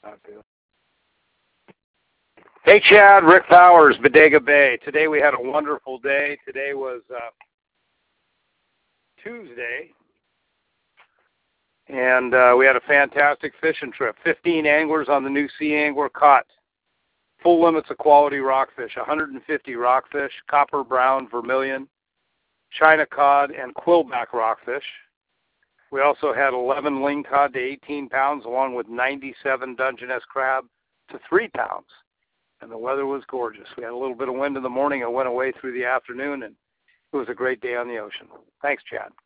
Not good. Hey, Chad, Rick Powers, Bodega Bay. Today we had a wonderful day. Today was Tuesday, and we had a fantastic fishing trip. 15 anglers on the new Sea Angler caught full limits of quality rockfish, 150 rockfish, copper, brown, vermilion, China cod, and quillback rockfish. We also had 11 lingcod to 18 pounds, along with 97 Dungeness crab to 3 pounds. And the weather was gorgeous. We had a little bit of wind in the morning. It went away through the afternoon, and it was a great day on the ocean. Thanks, Chad.